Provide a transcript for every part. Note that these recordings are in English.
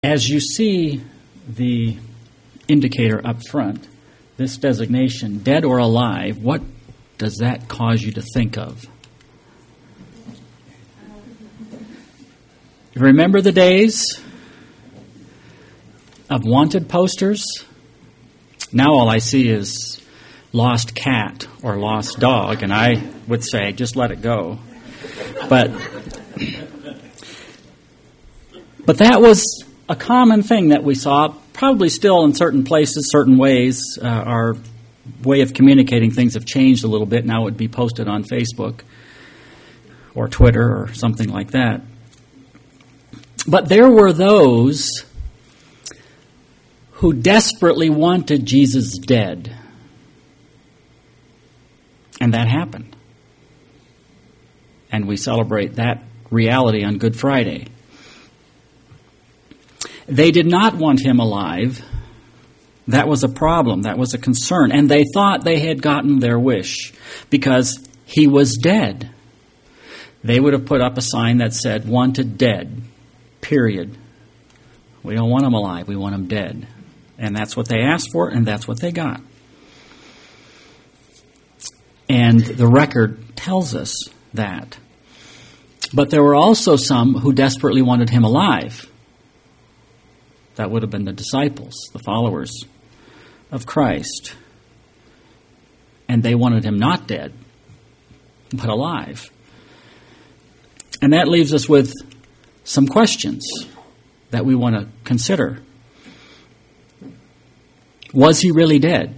As you see the indicator up front, this designation, dead or alive, what does that cause you to think of? Remember the days of wanted posters? Now all I see is lost cat or lost dog, and I would say, just let it go. But that was a common thing that we saw, probably still in certain places, certain ways. Our way of communicating things have changed a little bit. Now it would be posted on Facebook or Twitter or something like that. But there were those who desperately wanted Jesus dead. And that happened. And we celebrate that reality on Good Friday. They did not want him alive. That was a problem. That was a concern. And they thought they had gotten their wish because he was dead. They would have put up a sign that said, "Wanted dead," period. We don't want him alive. We want him dead. And that's what they asked for, and that's what they got. And the record tells us that. But there were also some who desperately wanted him alive. That would have been the disciples, the followers of Christ. And they wanted him not dead, but alive. And that leaves us with some questions that we want to consider. Was he really dead?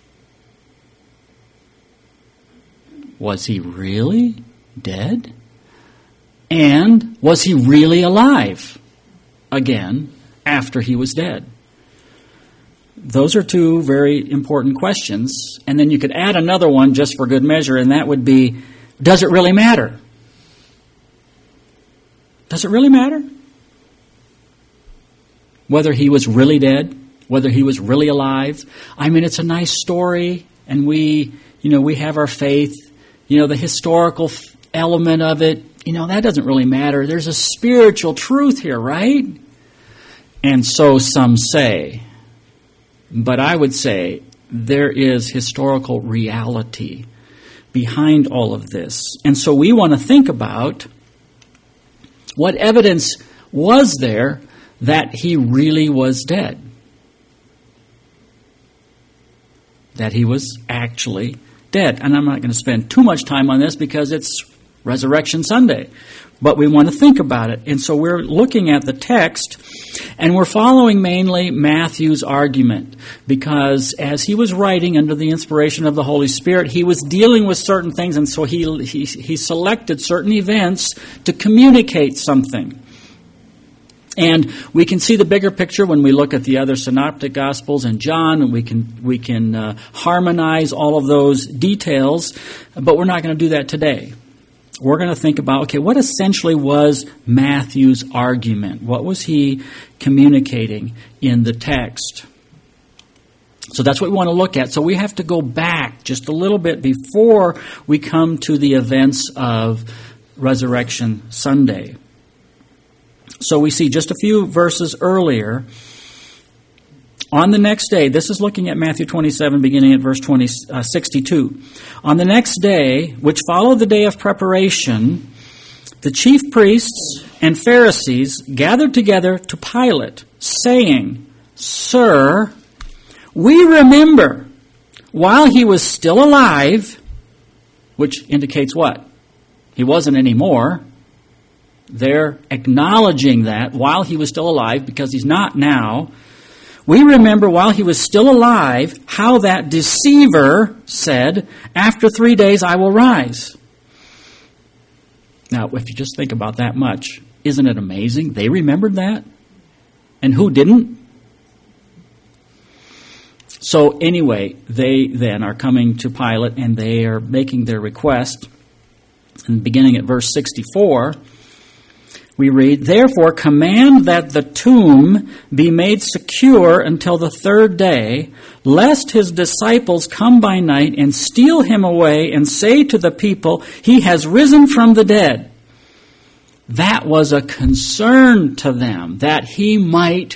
Was he really dead? And was he really alive again after he was dead? Those are two very important questions. And then you could add another one just for good measure, and that would be, does it really matter? Does it really matter? Whether he was really dead, whether he was really alive. I mean, it's a nice story, and we have our faith. The historical element of it, that doesn't really matter. There's a spiritual truth here, right? And so some say. But I would say there is historical reality behind all of this. And so we want to think about what evidence was there that he really was dead. That he was actually dead. And I'm not going to spend too much time on this because it's Resurrection Sunday. But we want to think about it. And so we're looking at the text, and we're following mainly Matthew's argument. Because as he was writing under the inspiration of the Holy Spirit, he was dealing with certain things, and so he selected certain events to communicate something. And we can see the bigger picture when we look at the other synoptic gospels and John, and we can harmonize all of those details, but we're not going to do that today. We're going to think about, okay, what essentially was Matthew's argument? What was he communicating in the text? So that's what we want to look at. So we have to go back just a little bit before we come to the events of Resurrection Sunday. So we see just a few verses earlier. On the next day, this is looking at Matthew 27, beginning at verse 62. On the next day, which followed the day of preparation, the chief priests and Pharisees gathered together to Pilate, saying, "Sir, we remember while he was still alive," which indicates what? He wasn't anymore. They're acknowledging that while he was still alive, because he's not now. We remember while he was still alive how that deceiver said, "After 3 days I will rise." Now, if you just think about that much, isn't it amazing? They remembered that. And who didn't? So anyway, they then are coming to Pilate and they are making their request. And beginning at verse 64, we read, "Therefore command that the tomb be made secure until the 3rd day, lest his disciples come by night and steal him away and say to the people, 'He has risen from the dead.' That was a concern to them, that he might,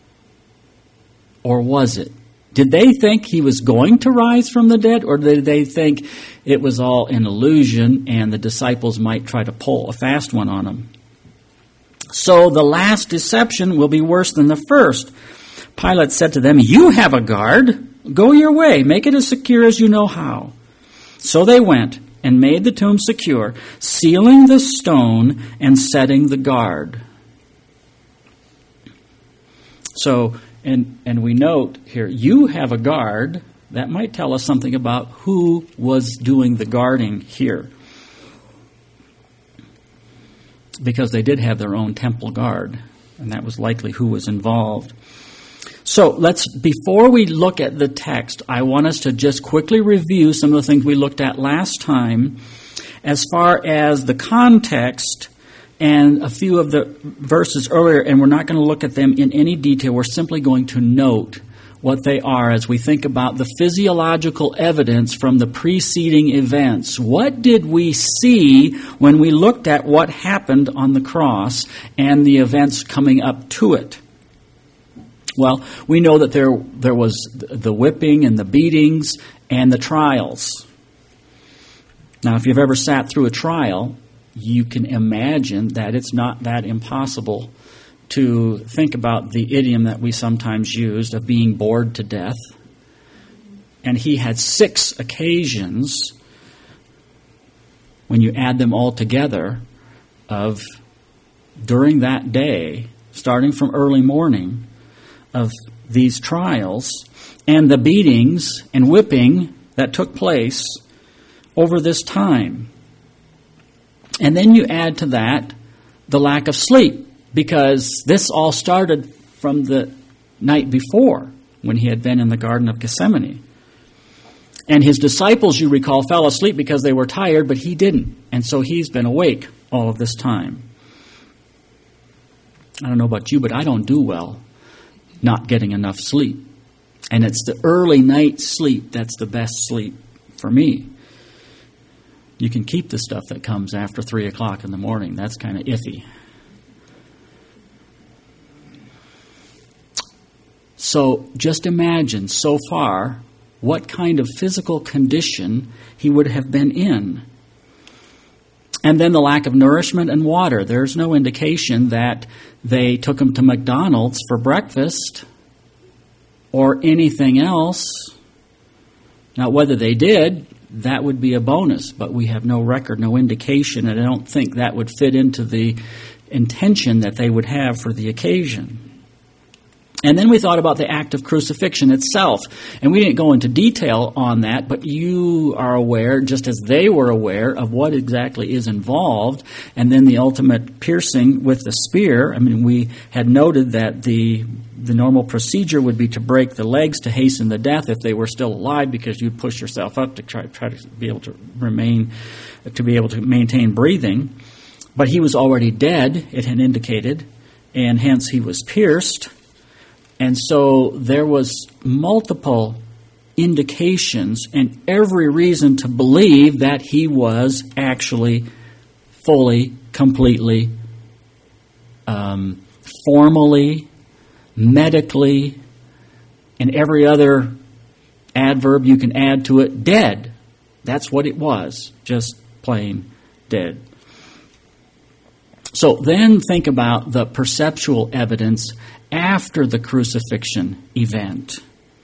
or was it? Did they think he was going to rise from the dead, or did they think it was all an illusion and the disciples might try to pull a fast one on him? So the last deception will be worse than the first. Pilate said to them, "You have a guard. Go your way. Make it as secure as you know how." So they went and made the tomb secure, sealing the stone and setting the guard. So, and we note here, you have a guard. That might tell us something about who was doing the guarding here, because they did have their own temple guard, and that was likely who was involved. So before we look at the text, I want us to just quickly review some of the things we looked at last time as far as the context and a few of the verses earlier, and we're not going to look at them in any detail. We're simply going to note what they are as we think about the physiological evidence from the preceding events. What did we see when we looked at what happened on the cross and the events coming up to it? Well, we know that there was the whipping and the beatings and the trials. Now, if you've ever sat through a trial, you can imagine that it's not that impossible to think about the idiom that we sometimes used of being bored to death. And he had 6 occasions, when you add them all together, of during that day, starting from early morning, of these trials and the beatings and whipping that took place over this time. And then you add to that the lack of sleep, because this all started from the night before when he had been in the Garden of Gethsemane. And his disciples, you recall, fell asleep because they were tired, but he didn't. And so he's been awake all of this time. I don't know about you, but I don't do well not getting enough sleep. And it's the early night sleep that's the best sleep for me. You can keep the stuff that comes after 3 o'clock in the morning. That's kind of iffy. So just imagine so far what kind of physical condition he would have been in. And then the lack of nourishment and water. There's no indication that they took him to McDonald's for breakfast or anything else. Now, whether they did, that would be a bonus, but we have no record, no indication, and I don't think that would fit into the intention that they would have for the occasion. And then we thought about the act of crucifixion itself. And we didn't go into detail on that, but you are aware, just as they were aware, of what exactly is involved. And then the ultimate piercing with the spear. I mean, we had noted that the normal procedure would be to break the legs to hasten the death if they were still alive, because you'd push yourself up to try to be able to maintain breathing. But he was already dead, it had indicated, and hence he was pierced. And so there was multiple indications and every reason to believe that he was actually fully, completely, formally, medically, and every other adverb you can add to it, dead. That's what it was, just plain dead. So then think about the perceptual evidence after the crucifixion event.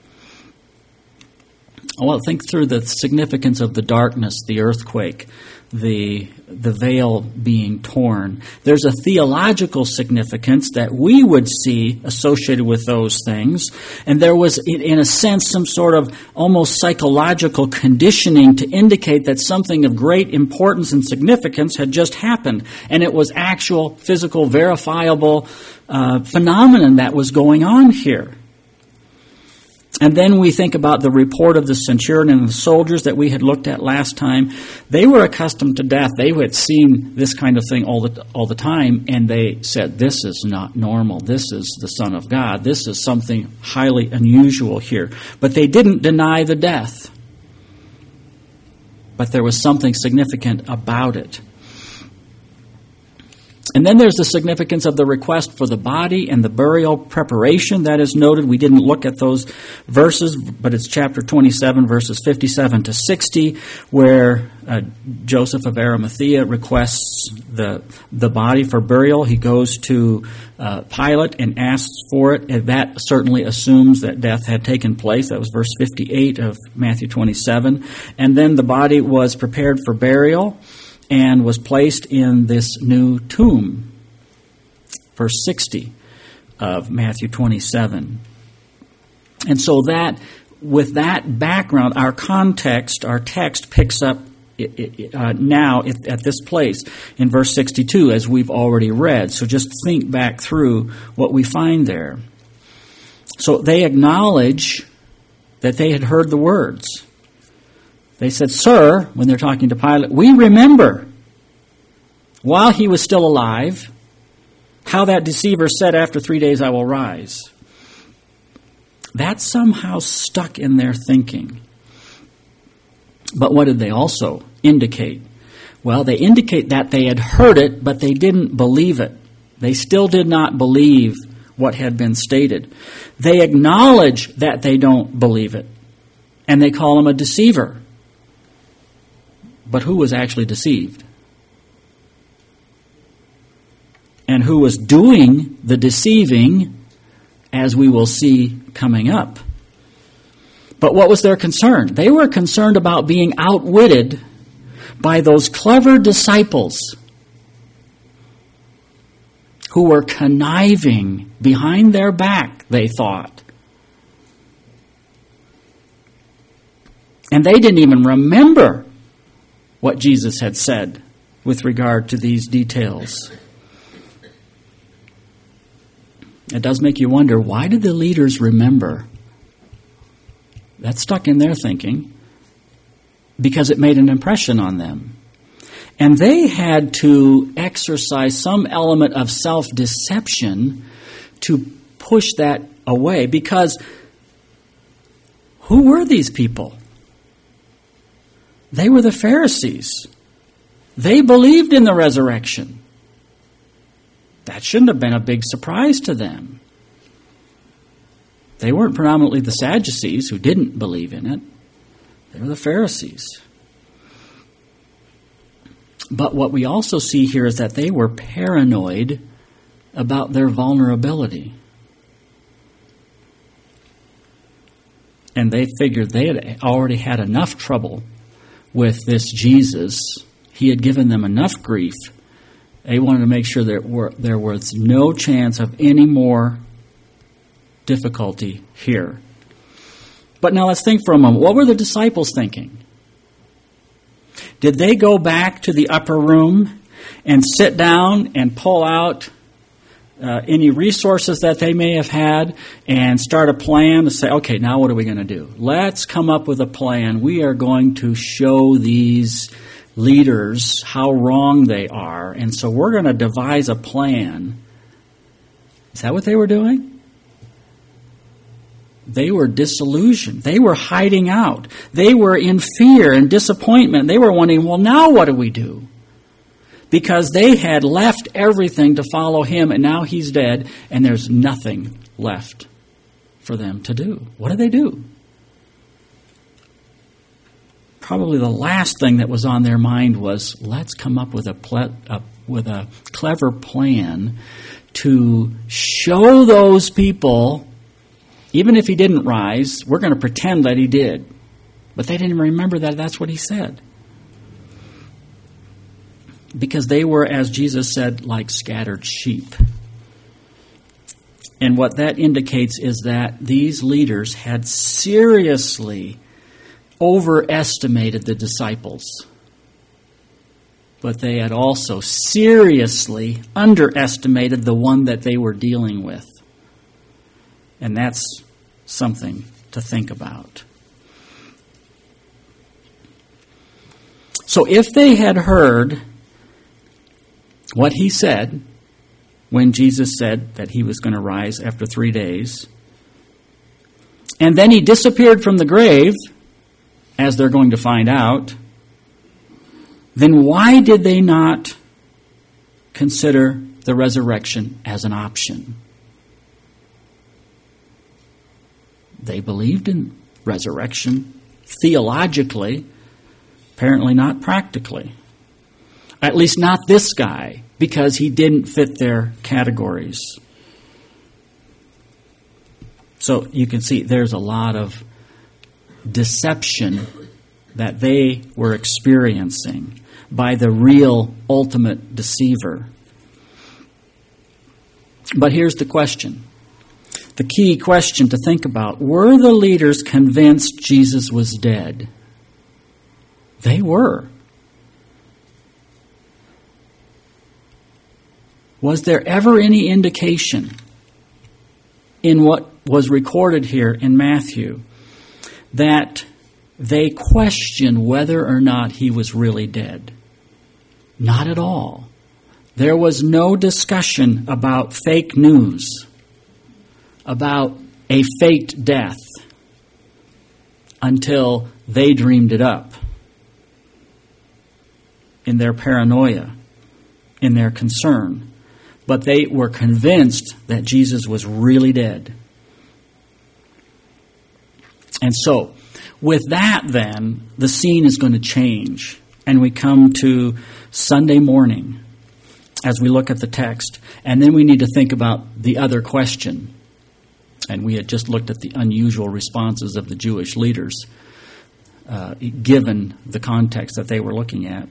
Well, think through the significance of the darkness, the earthquake, the veil being torn. There's a theological significance that we would see associated with those things. And there was, in a sense, some sort of almost psychological conditioning to indicate that something of great importance and significance had just happened. And it was actual, physical, verifiable phenomenon that was going on here. And then we think about the report of the centurion and the soldiers that we had looked at last time. They were accustomed to death. They had seen this kind of thing all the time, and they said, this is not normal. This is the Son of God. This is something highly unusual here. But they didn't deny the death. But there was something significant about it. And then there's the significance of the request for the body and the burial preparation that is noted. We didn't look at those verses, but it's chapter 27, verses 57 to 60, where Joseph of Arimathea requests the body for burial. He goes to Pilate and asks for it, and that certainly assumes that death had taken place. That was verse 58 of Matthew 27. And then the body was prepared for burial and was placed in this new tomb, verse 60 of Matthew 27. And so that, with that background, our context, our text picks up now at this place in verse 62, as we've already read. So just think back through what we find there. So they acknowledge that they had heard the words. They said, "Sir," when they're talking to Pilate, "we remember while he was still alive how that deceiver said, 'After 3 days I will rise.'" That somehow stuck in their thinking. But what did they also indicate? Well, they indicate that they had heard it, but they didn't believe it. They still did not believe what had been stated. They acknowledge that they don't believe it, and they call him a deceiver. But who was actually deceived? And who was doing the deceiving, as we will see coming up? But what was their concern? They were concerned about being outwitted by those clever disciples who were conniving behind their back, they thought. And they didn't even remember what Jesus had said with regard to these details. It does make you wonder, why did the leaders remember? That stuck in their thinking because it made an impression on them. And they had to exercise some element of self-deception to push that away, because who were these people? They were the Pharisees. They believed in the resurrection. That shouldn't have been a big surprise to them. They weren't predominantly the Sadducees who didn't believe in it. They were the Pharisees. But what we also see here is that they were paranoid about their vulnerability. And they figured they had already had enough trouble with this Jesus. He had given them enough grief. They wanted to make sure there was no chance of any more difficulty here. But now let's think for a moment. What were the disciples thinking? Did they go back to the upper room and sit down and pull out any resources that they may have had and start a plan to say, okay, now what are we going to do? Let's come up with a plan. We are going to show these leaders how wrong they are, and so we're going to devise a plan. Is that what they were doing? They were disillusioned. They were hiding out. They were in fear and disappointment. They were wondering, well, now what do we do? Because they had left everything to follow him, and now he's dead, and there's nothing left for them to do. What do they do? Probably the last thing that was on their mind was, let's come up with a clever plan to show those people, even if he didn't rise, we're going to pretend that he did. But they didn't remember that that's what he said. Because they were, as Jesus said, like scattered sheep. And what that indicates is that these leaders had seriously overestimated the disciples. But they had also seriously underestimated the one that they were dealing with. And that's something to think about. So if they had heard what he said when Jesus said that he was going to rise after 3 days, and then he disappeared from the grave, as they're going to find out, then why did they not consider the resurrection as an option. They believed in resurrection theologically, apparently not practically. At least not this guy, because he didn't fit their categories. So you can see there's a lot of deception that they were experiencing by the real ultimate deceiver. But here's the question. The key question to think about. Were the leaders convinced Jesus was dead? They were. Was there ever any indication in what was recorded here in Matthew that they questioned whether or not he was really dead? Not at all. There was no discussion about fake news, about a faked death, until they dreamed it up in their paranoia, in their concern. But they were convinced that Jesus was really dead. And so, with that then, the scene is going to change. And we come to Sunday morning as we look at the text. And then we need to think about the other question. And we had just looked at the unusual responses of the Jewish leaders, given the context that they were looking at.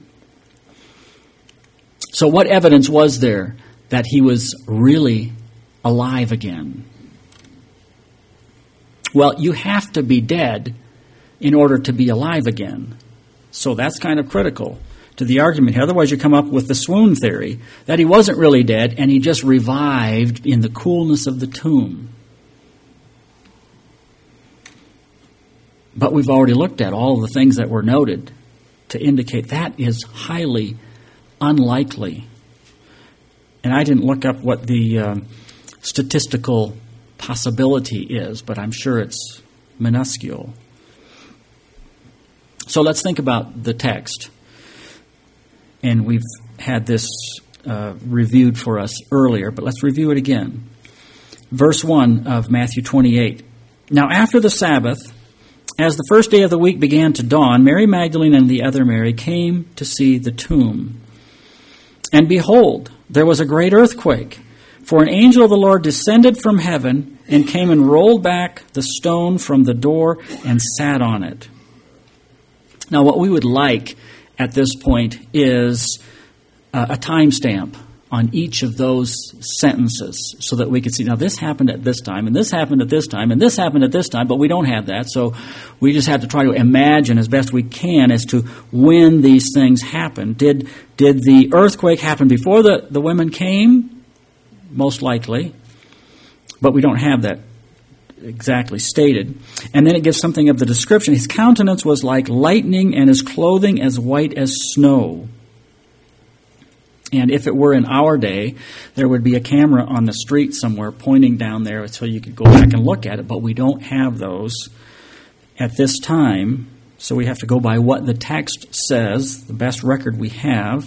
So what evidence was there that he was really alive again? Well, you have to be dead in order to be alive again. So that's kind of critical to the argument here. Otherwise you come up with the swoon theory, that he wasn't really dead and he just revived in the coolness of the tomb. But we've already looked at all of the things that were noted to indicate that is highly unlikely. And I didn't look up what the statistical possibility is, but I'm sure it's minuscule. So let's think about the text. And we've had this reviewed for us earlier, but let's review it again. Verse 1 of Matthew 28. Now after the Sabbath, as the first day of the week began to dawn, Mary Magdalene and the other Mary came to see the tomb. And behold, there was a great earthquake, for an angel of the Lord descended from heaven and came and rolled back the stone from the door and sat on it. Now, what we would like at this point is a timestamp on each of those sentences so that we can see, now this happened at this time, and this happened at this time, and this happened at this time, but we don't have that. So we just have to try to imagine as best we can as to when these things happened. Did the earthquake happen before the women came? Most likely. But we don't have that exactly stated. And then it gives something of the description. His countenance was like lightning and his clothing as white as snow. And if it were in our day, there would be a camera on the street somewhere pointing down there so you could go back and look at it. But we don't have those at this time. So we have to go by what the text says, the best record we have.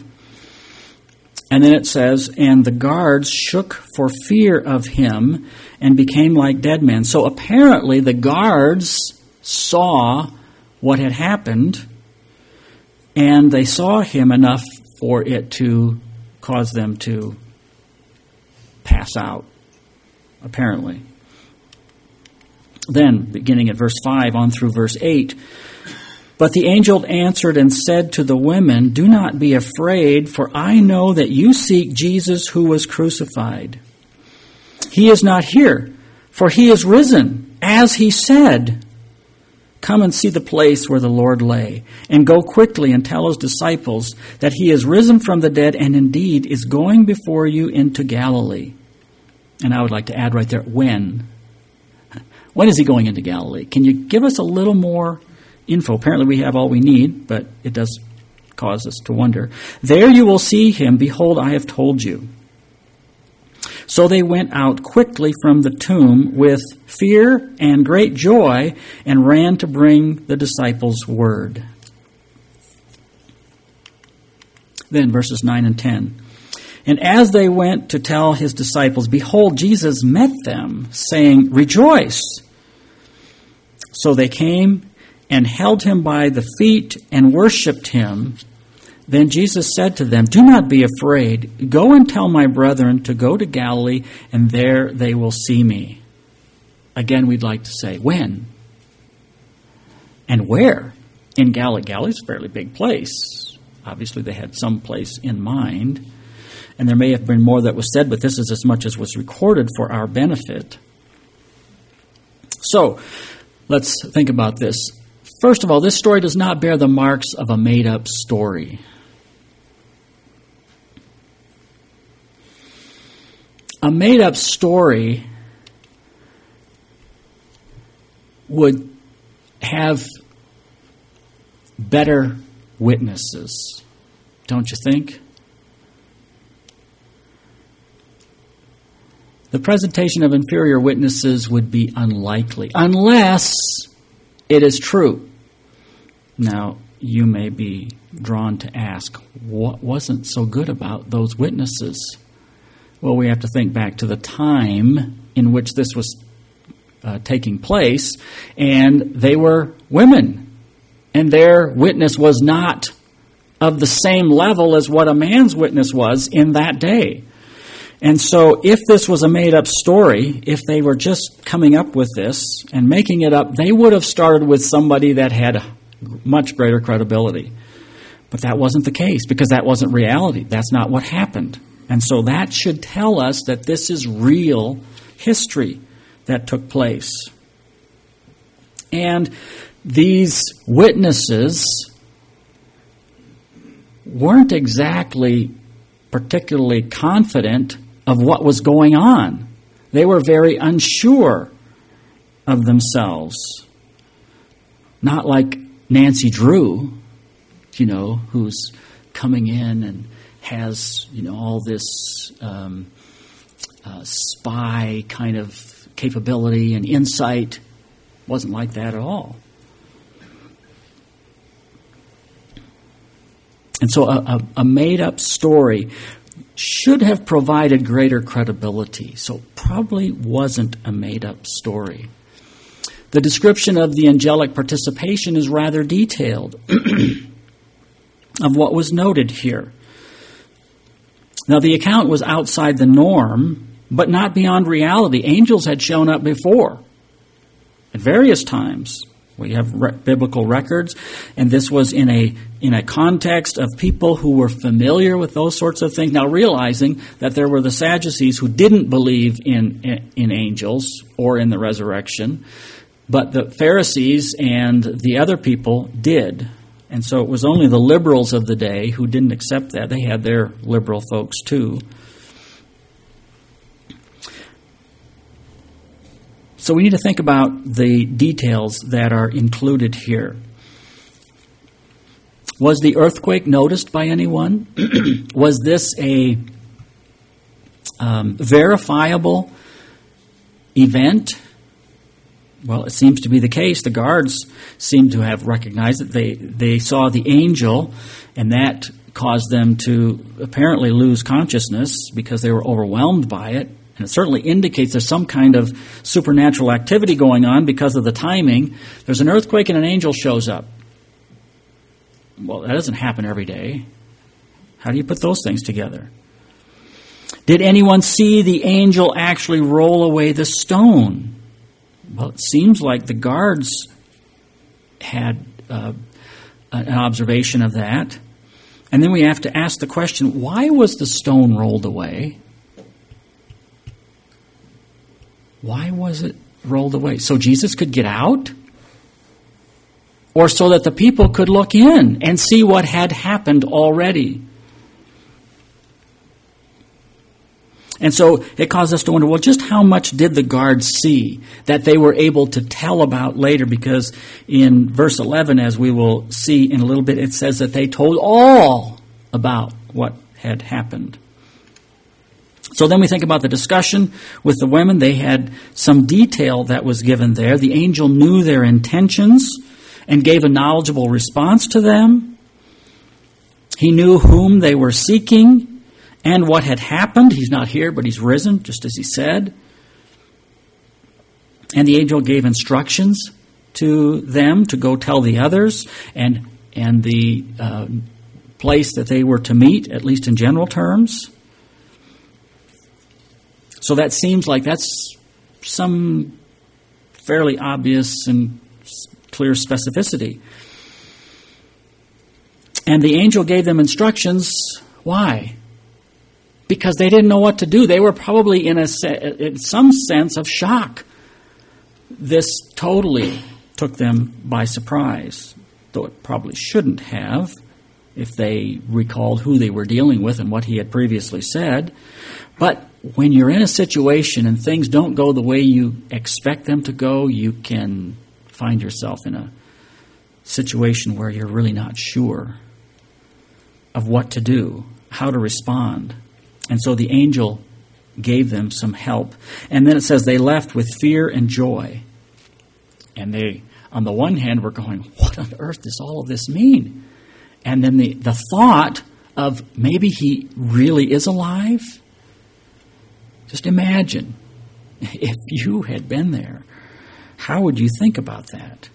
And then it says, and the guards shook for fear of him and became like dead men. So apparently the guards saw what had happened, and they saw him enough for it to cause them to pass out, apparently. Then, beginning at verse 5 on through verse 8, but the angel answered and said to the women, do not be afraid, for I know that you seek Jesus who was crucified. He is not here, for he is risen, as he said. Come and see the place where the Lord lay, and go quickly and tell his disciples that he is risen from the dead and indeed is going before you into Galilee. And I would like to add right there, when? When is he going into Galilee? Can you give us a little more info? Apparently we have all we need, but it does cause us to wonder. There you will see him. Behold, I have told you. So they went out quickly from the tomb with fear and great joy and ran to bring the disciples word. Then verses 9 and 10. And as they went to tell his disciples, behold, Jesus met them, saying, rejoice. So they came and held him by the feet and worshipped him. Then Jesus said to them, do not be afraid. Go and tell my brethren to go to Galilee, and there they will see me. Again, we'd like to say, when? And where? In Galilee. Galilee's a fairly big place. Obviously, they had some place in mind. And there may have been more that was said, but this is as much as was recorded for our benefit. So, let's think about this. First of all, this story does not bear the marks of a made-up story. A made-up story would have better witnesses, don't you think? The presentation of inferior witnesses would be unlikely, unless it is true. Now, you may be drawn to ask, what wasn't so good about those witnesses? Well, we have to think back to the time in which this was taking place, and they were women, and their witness was not of the same level as what a man's witness was in that day. And so if this was a made-up story, if they were just coming up with this and making it up, they would have started with somebody that had much greater credibility. But that wasn't the case, because that wasn't reality. That's not what happened. And so that should tell us that this is real history that took place. And these witnesses weren't exactly particularly confident of what was going on. They were very unsure of themselves. Not like Nancy Drew, who's coming in and has, all this spy kind of capability and insight. Wasn't like that at all. And so a made-up story should have provided greater credibility. So probably wasn't a made-up story. The description of the angelic participation is rather detailed of what was noted here. Now, the account was outside the norm, but not beyond reality. Angels had shown up before at various times. We have biblical records, and this was in a context of people who were familiar with those sorts of things. Now, realizing that there were the Sadducees who didn't believe in angels or in the resurrection, but the Pharisees and the other people did. And so it was only the liberals of the day who didn't accept that. They had their liberal folks too. So we need to think about the details that are included here. Was the earthquake noticed by anyone? Was this a verifiable event? Well, it seems to be the case. The guards seem to have recognized it. They saw the angel, and that caused them to apparently lose consciousness because they were overwhelmed by it. And it certainly indicates there's some kind of supernatural activity going on because of the timing. There's an earthquake and an angel shows up. Well, that doesn't happen every day. How do you put those things together? Did anyone see the angel actually roll away the stone? Well, it seems like the guards had an observation of that. And then we have to ask the question, why was the stone rolled away? Why was it rolled away? So Jesus could get out? Or so that the people could look in and see what had happened already? And so it caused us to wonder, well, just how much did the guards see that they were able to tell about later? Because in verse 11, as we will see in a little bit, it says that they told all about what had happened. So then we think about the discussion with the women. They had some detail that was given there. The angel knew their intentions and gave a knowledgeable response to them. He knew whom they were seeking, and what had happened. He's not here, but he's risen, just as he said. And the angel gave instructions to them to go tell the others, and the place that they were to meet, at least in general terms. So that seems like that's some fairly obvious and clear specificity. And the angel gave them instructions. Why? Because they didn't know what to do. They were probably in some sense of shock. This totally took them by surprise, though it probably shouldn't have if they recalled who they were dealing with and what he had previously said. But when you're in a situation and things don't go the way you expect them to go, you can find yourself in a situation where you're really not sure of what to do, how to respond. And so the angel gave them some help. And then it says they left with fear and joy. And they, on the one hand, were going, what on earth does all of this mean? And then the thought of maybe he really is alive. Just imagine if you had been there. How would you think about that?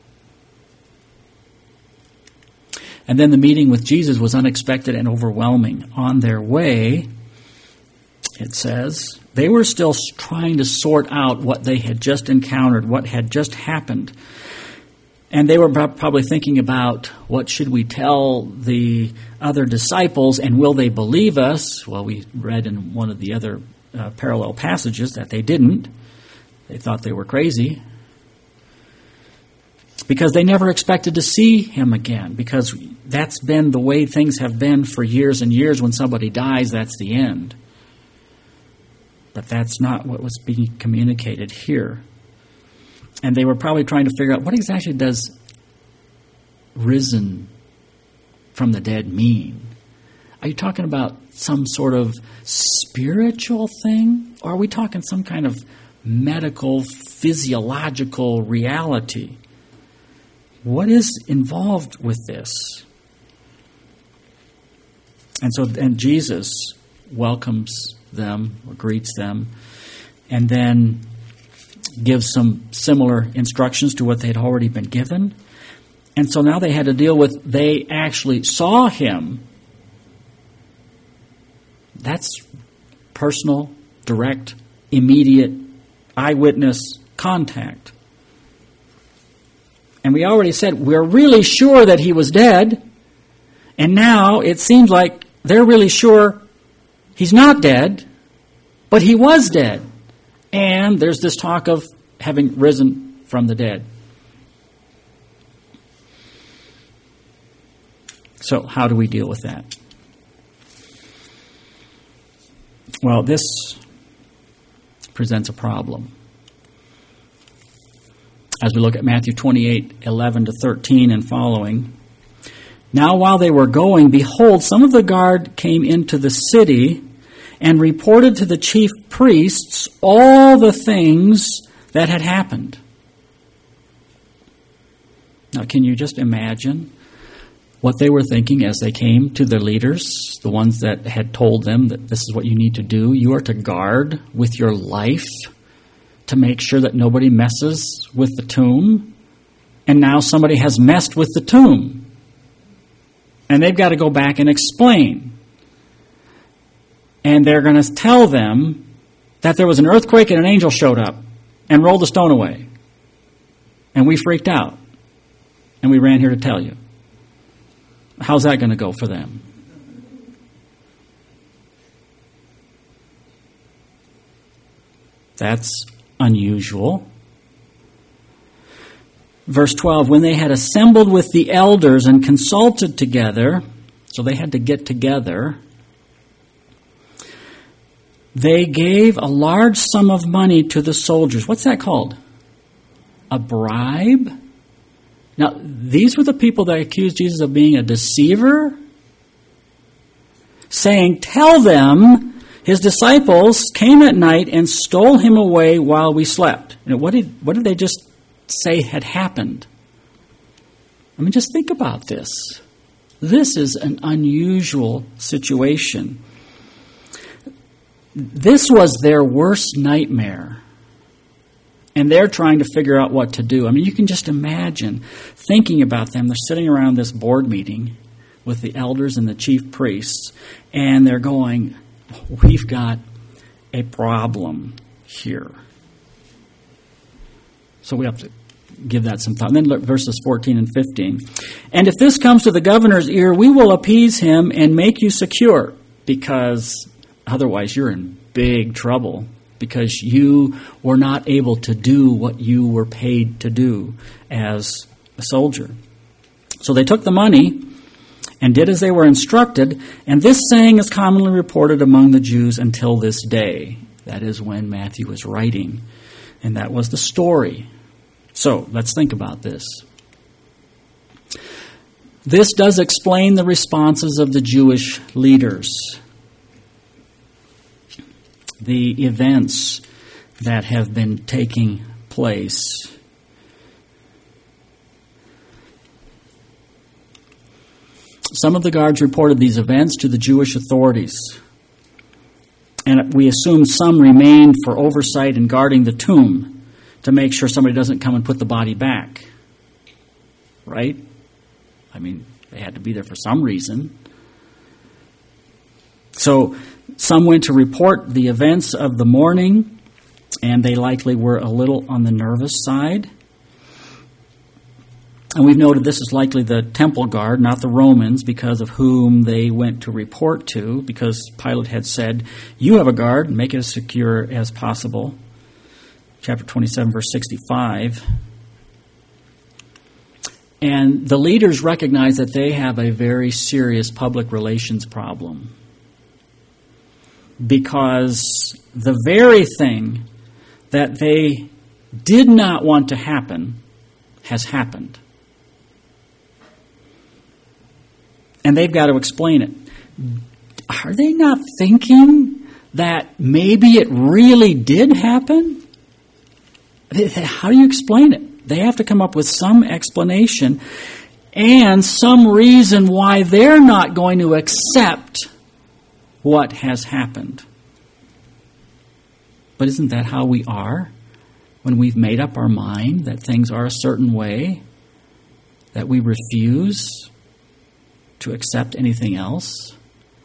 And then the meeting with Jesus was unexpected and overwhelming. On their way, it says, they were still trying to sort out what they had just encountered, what had just happened. And they were probably thinking about, what should we tell the other disciples, and will they believe us? Well, we read in one of the other parallel passages that they didn't. They thought they were crazy. Because they never expected to see him again. Because that's been the way things have been for years and years. When somebody dies, that's the end. But that's not what was being communicated here. And they were probably trying to figure out, what exactly does risen from the dead mean? Are you talking about some sort of spiritual thing? Or are we talking some kind of medical, physiological reality? What is involved with this? And Jesus welcomes them or greets them, and then gives some similar instructions to what they'd already been given. And so now they had to deal with, they actually saw him. That's personal, direct, immediate, eyewitness contact. And we already said, we're really sure that he was dead. And now it seems like they're really sure he's not dead, but he was dead. And there's this talk of having risen from the dead. So how do we deal with that? Well, this presents a problem. As we look at Matthew 28:11-13 and following. Now while they were going, behold, some of the guard came into the city and reported to the chief priests all the things that had happened. Now, can you just imagine what they were thinking as they came to their leaders, the ones that had told them that this is what you need to do? You are to guard with your life to make sure that nobody messes with the tomb. And now somebody has messed with the tomb. And they've got to go back and explain. And they're going to tell them that there was an earthquake and an angel showed up and rolled the stone away. And we freaked out. And we ran here to tell you. How's that going to go for them? That's unusual. Verse 12, when they had assembled with the elders and consulted together, so they had to get together, they gave a large sum of money to the soldiers. What's that called? A bribe? Now, these were the people that accused Jesus of being a deceiver, saying, tell them his disciples came at night and stole him away while we slept. You know, what did they just say had happened? I mean, just think about this. This is an unusual situation. This was their worst nightmare. And they're trying to figure out what to do. I mean, you can just imagine thinking about them. They're sitting around this board meeting with the elders and the chief priests, and they're going, we've got a problem here. So we have to give that some thought. And then look, verses 14 and 15. And if this comes to the governor's ear, we will appease him and make you secure, because otherwise you're in big trouble, because you were not able to do what you were paid to do as a soldier. So they took the money and did as they were instructed, and this saying is commonly reported among the Jews until this day. That is when Matthew was writing, and that was the story. So let's think about this. This does explain the responses of the Jewish leaders. The events that have been taking place. Some of the guards reported these events to the Jewish authorities, and we assume some remained for oversight and guarding the tomb to make sure somebody doesn't come and put the body back. Right? I mean, they had to be there for some reason. So some went to report the events of the morning, and they likely were a little on the nervous side. And we've noted this is likely the temple guard, not the Romans, because of whom they went to report to, because Pilate had said, you have a guard, make it as secure as possible. Chapter 27, verse 65. And the leaders recognize that they have a very serious public relations problem, because the very thing that they did not want to happen has happened. And they've got to explain it. Are they not thinking that maybe it really did happen? How do you explain it? They have to come up with some explanation and some reason why they're not going to accept what has happened. But isn't that how we are? When we've made up our mind that things are a certain way, that we refuse to accept anything else?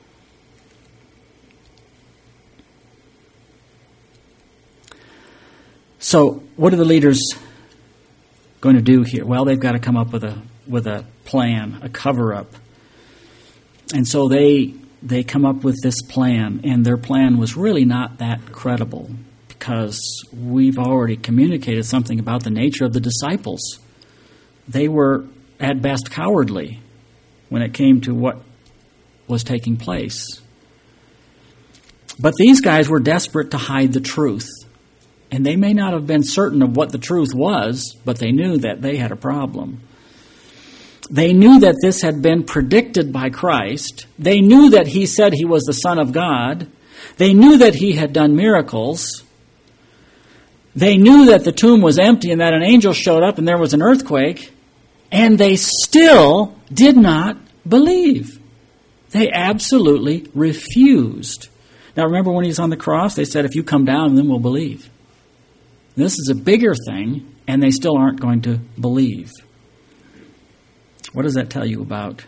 So, what are the leaders going to do here? Well, they've got to come up with a plan, a cover-up. And so they come up with this plan, and their plan was really not that credible, because we've already communicated something about the nature of the disciples. They were, at best, cowardly when it came to what was taking place. But these guys were desperate to hide the truth. And they may not have been certain of what the truth was, but they knew that they had a problem. They knew that this had been predicted by Christ. They knew that he said he was the Son of God. They knew that he had done miracles. They knew that the tomb was empty and that an angel showed up and there was an earthquake. And they still did not believe. They absolutely refused. Now remember when he was on the cross, they said, if you come down, then we'll believe. This is a bigger thing, and they still aren't going to believe. What does that tell you about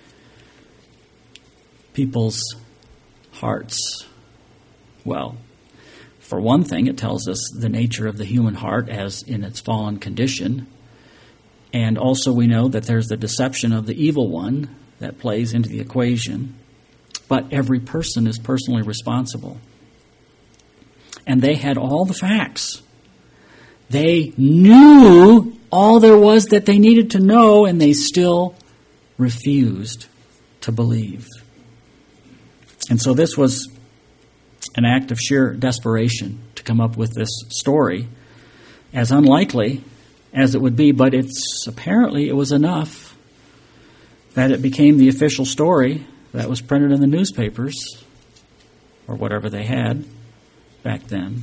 people's hearts? Well, for one thing, it tells us the nature of the human heart as in its fallen condition. And also we know that there's the deception of the evil one that plays into the equation. But every person is personally responsible. And they had all the facts. They knew all there was that they needed to know, and they still refused to believe. And so this was an act of sheer desperation to come up with this story, as unlikely as it would be, but apparently it was enough that it became the official story that was printed in the newspapers, or whatever they had back then.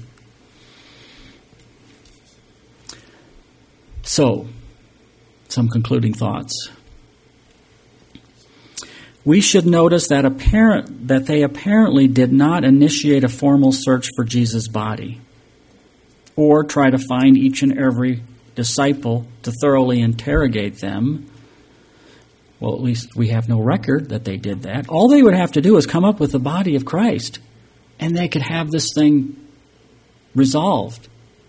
So, some concluding thoughts. we should notice that they apparently did not initiate a formal search for Jesus' body or try to find each and every disciple to thoroughly interrogate them. Well, at least we have no record that they did that. All they would have to do is come up with the body of Christ, and they could have this thing resolved.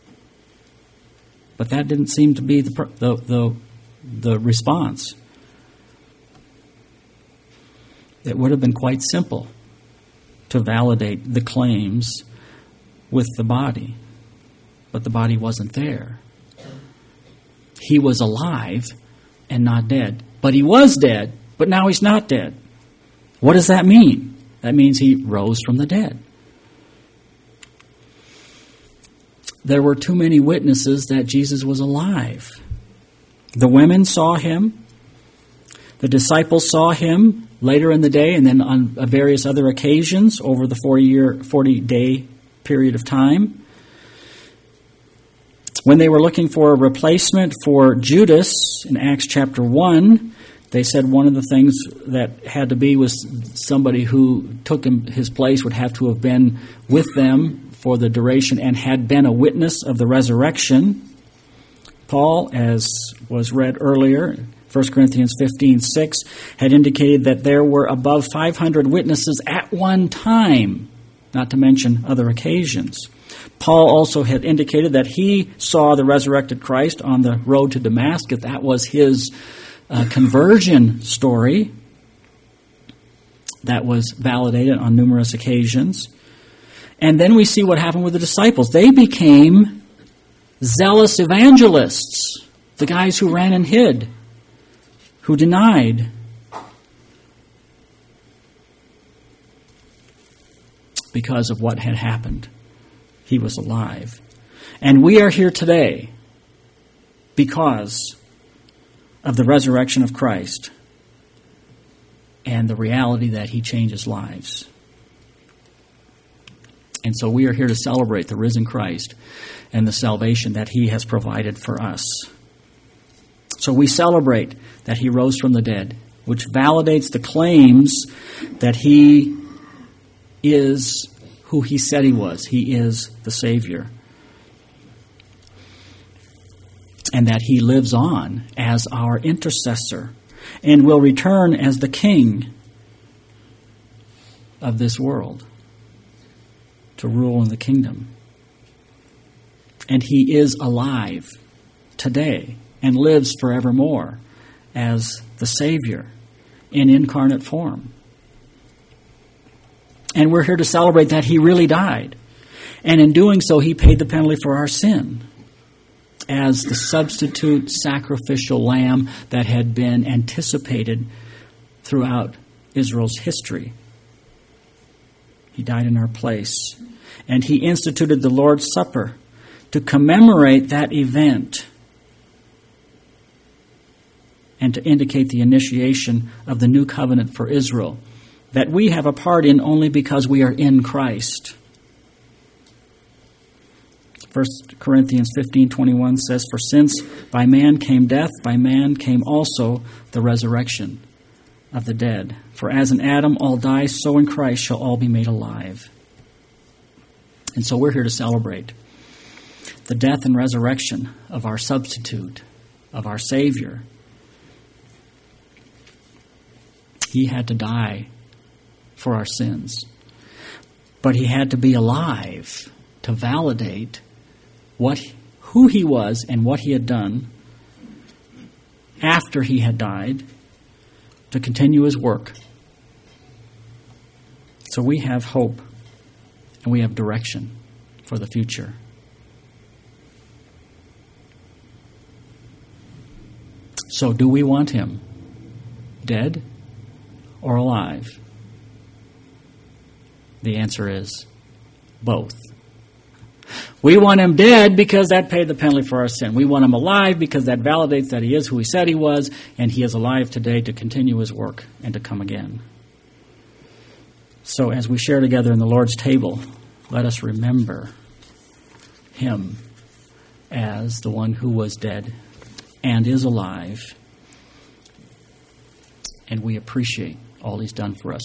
But that didn't seem to be the response. It would have been quite simple to validate the claims with the body, but the body wasn't there. He was alive and not dead. But he was dead, but now he's not dead. What does that mean? That means he rose from the dead. There were too many witnesses that Jesus was alive. The women saw him. The disciples saw him later in the day and then on various other occasions over the 40-day period of time. When they were looking for a replacement for Judas in Acts chapter 1, they said one of the things that had to be was somebody who took his place would have to have been with them for the duration and had been a witness of the resurrection. Paul, as was read earlier, 1 Corinthians 15:6, had indicated that there were above 500 witnesses at one time, not to mention other occasions. Paul also had indicated that he saw the resurrected Christ on the road to Damascus. That was his conversion story that was validated on numerous occasions. And then we see what happened with the disciples. They became zealous evangelists, the guys who ran and hid, who denied. Because of what had happened. He was alive. And we are here today because of the resurrection of Christ and the reality that he changes lives. And so we are here to celebrate the risen Christ and the salvation that he has provided for us. So we celebrate that he rose from the dead, which validates the claims that he is who he said he was. He is the Savior. And that he lives on as our intercessor and will return as the King of this world to rule in the kingdom. And he is alive today and lives forevermore as the Savior in incarnate form. And we're here to celebrate that he really died. And in doing so, he paid the penalty for our sin as the substitute sacrificial lamb that had been anticipated throughout Israel's history. He died in our place. And he instituted the Lord's Supper to commemorate that event and to indicate the initiation of the new covenant for Israel that we have a part in only because we are in Christ. 1 Corinthians 15:21 says, "For since by man came death, by man came also the resurrection of the dead. For as in Adam all die, so in Christ shall all be made alive." And so we're here to celebrate the death and resurrection of our substitute, of our Savior. He had to die for our sins. But he had to be alive to validate who he was and what he had done after he had died to continue his work. So we have hope and we have direction for the future. So do we want him dead or alive? The answer is both. We want him dead because that paid the penalty for our sin. We want him alive because that validates that he is who he said he was, and he is alive today to continue his work and to come again. So as we share together in the Lord's table, let us remember him as the one who was dead and is alive. And we appreciate all He's done for us.